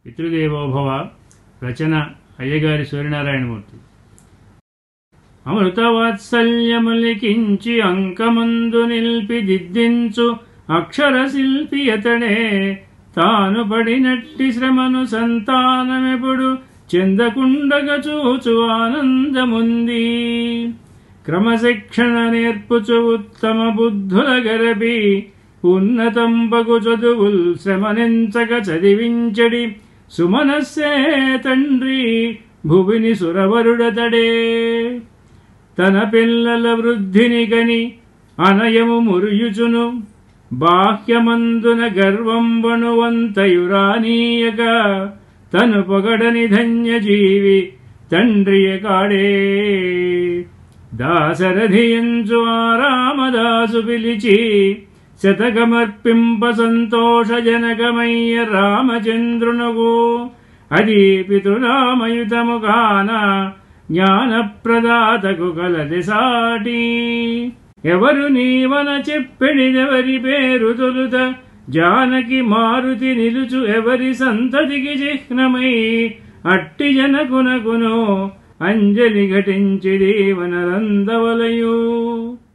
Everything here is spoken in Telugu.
పితృదేవోభవ. రచన అయ్యగారి సూర్యనారాయణమూర్తి. అమృతవాత్సల్యములికించి అంకమందు నిల్పి దిద్దించు అక్షర శిల్పి అతడే. తాను పడినట్టి శ్రమను సంతానమెప్పుడు చెందకుండగ చూచు ఆనందముంది. క్రమశిక్షణ నేర్పుచు ఉత్తమ బుద్ధుల గరపి ఉన్నతంబగు చదువుల్ శ్రమనించక చదివించడి సుమనస్సే తండ్రి భువిని సురవరుడతడే. తన పిల్లల వృద్ధిని గని అనయము మురియుచును బాహ్యమందున గర్వంబణువంతయురానీయక తను పొగడని ధన్యజీవి తండ్రియ కాడే. దాశరథియంచు ఆరామదాసు పిలిచి శతకమర్పింప సంతోషజనకమయ్య రామచంద్రునకు. అది పితృనామయుతము కాన జ్ఞానప్రదాతకు కలది సాటి. ఎవరు నీవన చెప్పెడిదెవరి పేరు తొలుత జానకి మారుతి నిలుచు ఎవరి సంతతికి చిహ్నమై అట్టి జనకునకును అంజలి ఘటించి దేవనరందవలయు.